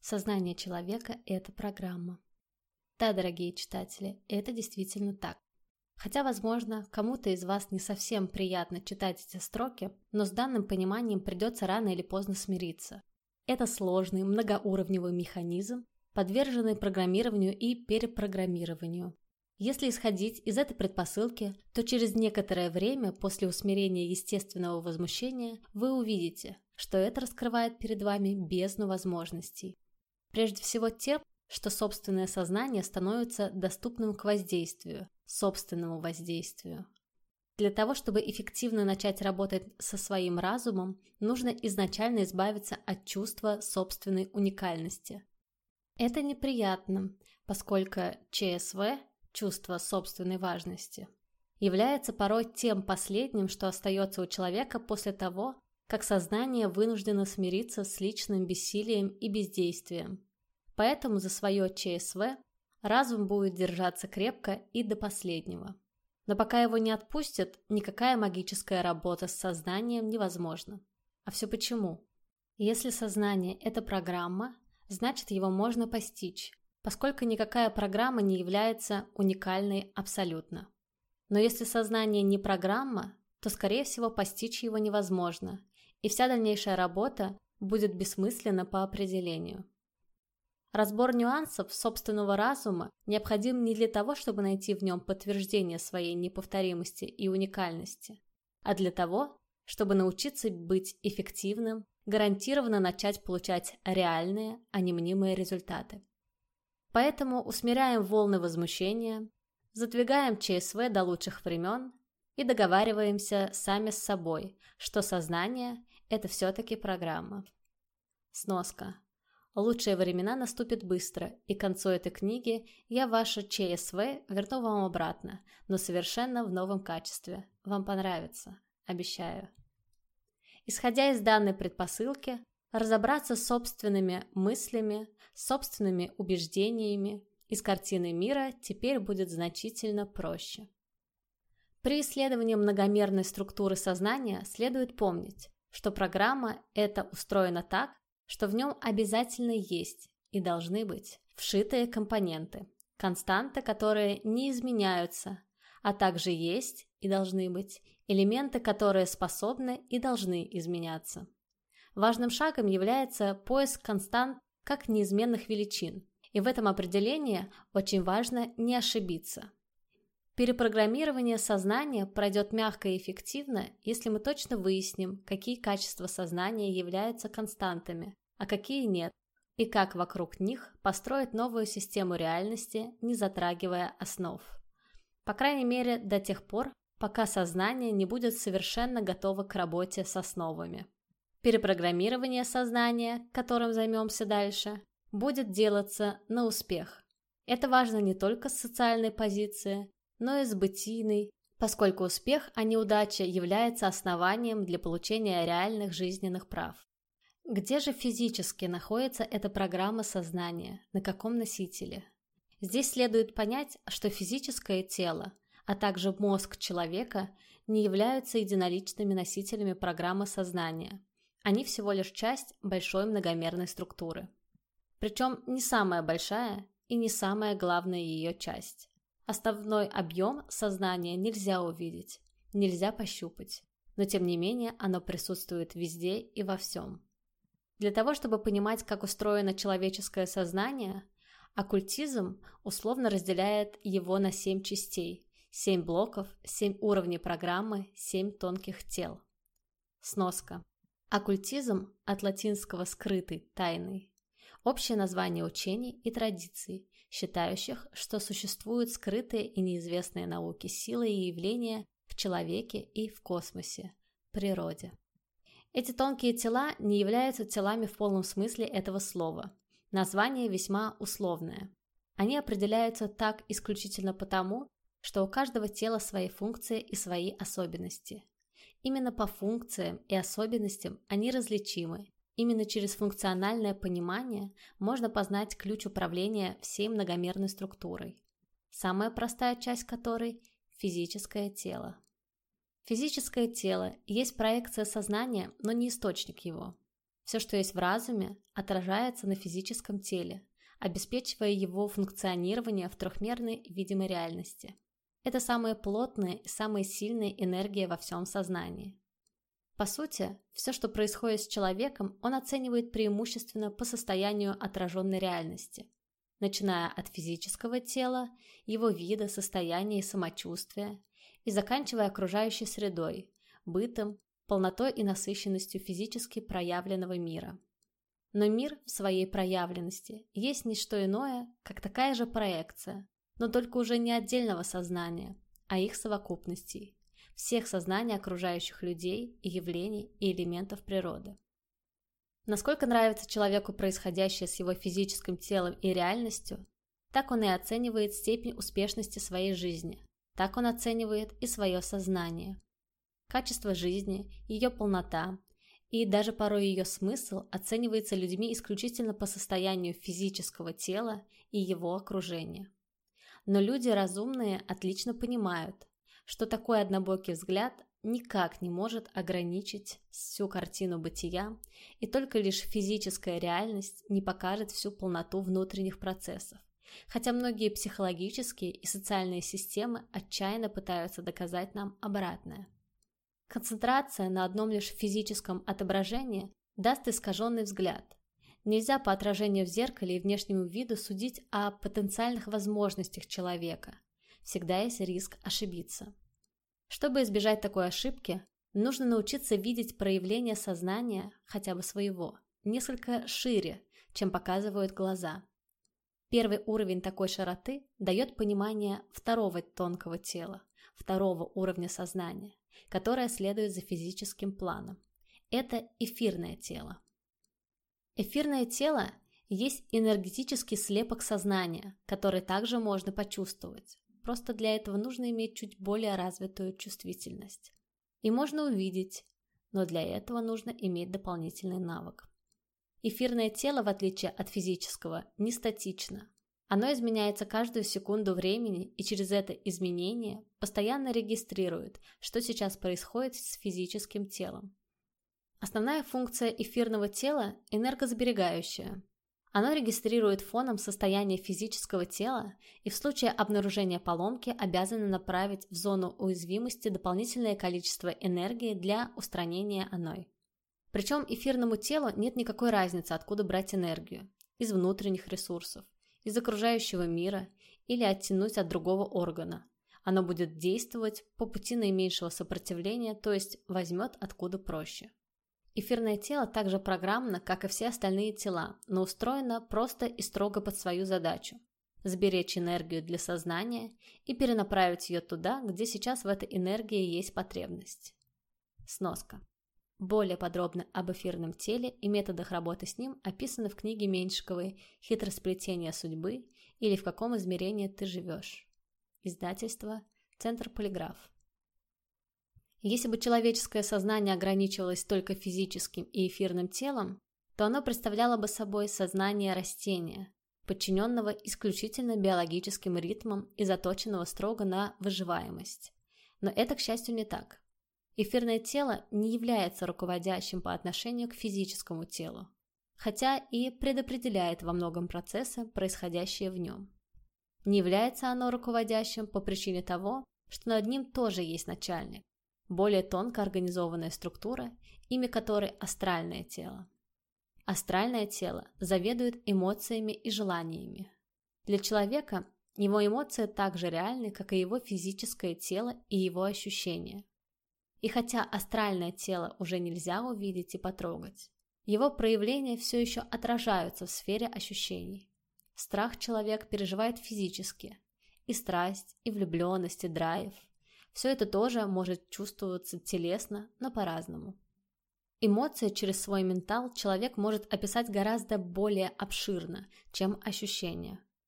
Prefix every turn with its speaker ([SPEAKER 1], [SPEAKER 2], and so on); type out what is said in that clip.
[SPEAKER 1] Сознание человека – это программа. Да, дорогие читатели, это действительно так. Хотя, возможно, кому-то из вас не совсем приятно читать эти строки, но с данным пониманием придется рано или поздно смириться. Это сложный, многоуровневый механизм, подверженный программированию и перепрограммированию. Если исходить из этой предпосылки, то через некоторое время после усмирения естественного возмущения вы увидите, что это раскрывает перед вами бездну возможностей. Прежде всего тем, что собственное сознание становится доступным к воздействию, собственному воздействию. Для того, чтобы эффективно начать работать со своим разумом, нужно изначально избавиться от чувства собственной уникальности. Это неприятно, поскольку ЧСВ, чувство собственной важности, является порой тем последним, что остается у человека после того, как сознание вынуждено смириться с личным бессилием и бездействием. Поэтому за свое ЧСВ разум будет держаться крепко и до последнего. Но пока его не отпустят, никакая магическая работа с сознанием невозможна. А все почему? Если сознание – это программа, значит его можно постичь, поскольку никакая программа не является уникальной абсолютно. Но если сознание не программа, то, скорее всего, постичь его невозможно, и вся дальнейшая работа будет бессмысленна по определению. Разбор нюансов собственного разума необходим не для того, чтобы найти в нем подтверждение своей неповторимости и уникальности, а для того, чтобы научиться быть эффективным, гарантированно начать получать реальные, а не мнимые результаты. Поэтому усмиряем волны возмущения, задвигаем ЧСВ до лучших времен и договариваемся сами с собой, что сознание – это все-таки программа. Сноска. Лучшие времена наступят быстро, и к концу этой книги я ваше ЧСВ верну вам обратно, но совершенно в новом качестве. Вам понравится, обещаю. Исходя из данной предпосылки, разобраться с собственными мыслями, собственными убеждениями и с картиной мира теперь будет значительно проще. При исследовании многомерной структуры сознания следует помнить, что программа это устроена так, что в нем обязательно есть и должны быть вшитые компоненты, константы, которые не изменяются, а также есть и должны быть элементы, которые способны и должны изменяться. Важным шагом является поиск констант как неизменных величин, и в этом определении очень важно не ошибиться. Перепрограммирование сознания пройдет мягко и эффективно, если мы точно выясним, какие качества сознания являются константами, а какие нет, и как вокруг них построить новую систему реальности, не затрагивая основ. По крайней мере, до тех пор, пока сознание не будет совершенно готово к работе с основами. Перепрограммирование сознания, которым займемся дальше, будет делаться на успех. Это важно не только с социальной позиции, но и с бытийной, поскольку успех, а не удача, является основанием для получения реальных жизненных прав. Где же физически находится эта программа сознания, на каком носителе? Здесь следует понять, что физическое тело, а также мозг человека не являются единоличными носителями программы сознания. Они всего лишь часть большой многомерной структуры. Причем не самая большая и не самая главная ее часть. Основной объем сознания нельзя увидеть, нельзя пощупать, но тем не менее оно присутствует везде и во всем. Для того, чтобы понимать, как устроено человеческое сознание, оккультизм условно разделяет его на 7 частей, 7 блоков, 7 уровней программы, 7 тонких тел. Сноска. Оккультизм от латинского «скрытый», «тайный». Общее название учений и традиций, считающих, что существуют скрытые и неизвестные науке силы и явления в человеке и в космосе, природе. Эти тонкие тела не являются телами в полном смысле этого слова. Название весьма условное. Они определяются так исключительно потому, что у каждого тела свои функции и свои особенности. Именно по функциям и особенностям они различимы. Именно через функциональное понимание можно познать ключ управления всей многомерной структурой, самая простая часть которой – физическое тело. Физическое тело есть проекция сознания, но не источник его. Все, что есть в разуме, отражается на физическом теле, обеспечивая его функционирование в трехмерной видимой реальности. Это самая плотная и самая сильная энергия во всем сознании. По сути, все, что происходит с человеком, он оценивает преимущественно по состоянию отраженной реальности, начиная от физического тела, его вида, состояния и самочувствия, и заканчивая окружающей средой, бытом, полнотой и насыщенностью физически проявленного мира. Но мир в своей проявленности есть не что иное, как такая же проекция, но только уже не отдельного сознания, а их совокупностей, всех сознаний окружающих людей и явлений и элементов природы. Насколько нравится человеку происходящее с его физическим телом и реальностью, так он и оценивает степень успешности своей жизни, так он оценивает и свое сознание. Качество жизни, ее полнота и даже порой ее смысл оценивается людьми исключительно по состоянию физического тела и его окружения. Но люди разумные отлично понимают, что такой однобокий взгляд никак не может ограничить всю картину бытия, и только лишь физическая реальность не покажет всю полноту внутренних процессов, хотя многие психологические и социальные системы отчаянно пытаются доказать нам обратное. Концентрация на одном лишь физическом отображении даст искаженный взгляд. Нельзя по отражению в зеркале и внешнему виду судить о потенциальных возможностях человека. Всегда есть риск ошибиться. Чтобы избежать такой ошибки, нужно научиться видеть проявление сознания, хотя бы своего, несколько шире, чем показывают глаза. Первый уровень такой широты дает понимание второго тонкого тела, второго уровня сознания, которое следует за физическим планом. Это эфирное тело. Эфирное тело есть энергетический слепок сознания, который также можно почувствовать. Просто для этого нужно иметь чуть более развитую чувствительность. И можно увидеть, но для этого нужно иметь дополнительный навык. Эфирное тело, в отличие от физического, не статично. Оно изменяется каждую секунду времени и через это изменение постоянно регистрирует, что сейчас происходит с физическим телом. Основная функция эфирного тела – энергосберегающая. Оно регистрирует фоном состояние физического тела и в случае обнаружения поломки обязано направить в зону уязвимости дополнительное количество энергии для устранения оной. Причем эфирному телу нет никакой разницы, откуда брать энергию – из внутренних ресурсов, из окружающего мира или оттянуть от другого органа. Оно будет действовать по пути наименьшего сопротивления, то есть возьмет откуда проще. Эфирное тело так же программно, как и все остальные тела, но устроено просто и строго под свою задачу – сберечь энергию для сознания и перенаправить ее туда, где сейчас в этой энергии есть потребность. Сноска. Более подробно об эфирном теле и методах работы с ним описано в книге Меньшиковой «Хитросплетение судьбы» или «В каком измерении ты живешь». Издательство «Центр Полиграф». Если бы человеческое сознание ограничивалось только физическим и эфирным телом, то оно представляло бы собой сознание растения, подчиненного исключительно биологическим ритмам и заточенного строго на выживаемость. Но это, к счастью, не так. Эфирное тело не является руководящим по отношению к физическому телу, хотя и предопределяет во многом процессы, происходящие в нем. Не является оно руководящим по причине того, что над ним тоже есть начальник, более тонко организованная структура, имя которой астральное тело. Астральное тело заведует эмоциями и желаниями. Для человека его эмоции так же реальны, как и его физическое тело и его ощущения. И хотя астральное тело уже нельзя увидеть и потрогать, его проявления все еще отражаются в сфере ощущений. Страх человек переживает физически, и страсть, и влюбленность, и драйв. Все это тоже может чувствоваться телесно, но по-разному. Эмоции через свой ментал человек может описать гораздо более обширно, чем ощущения.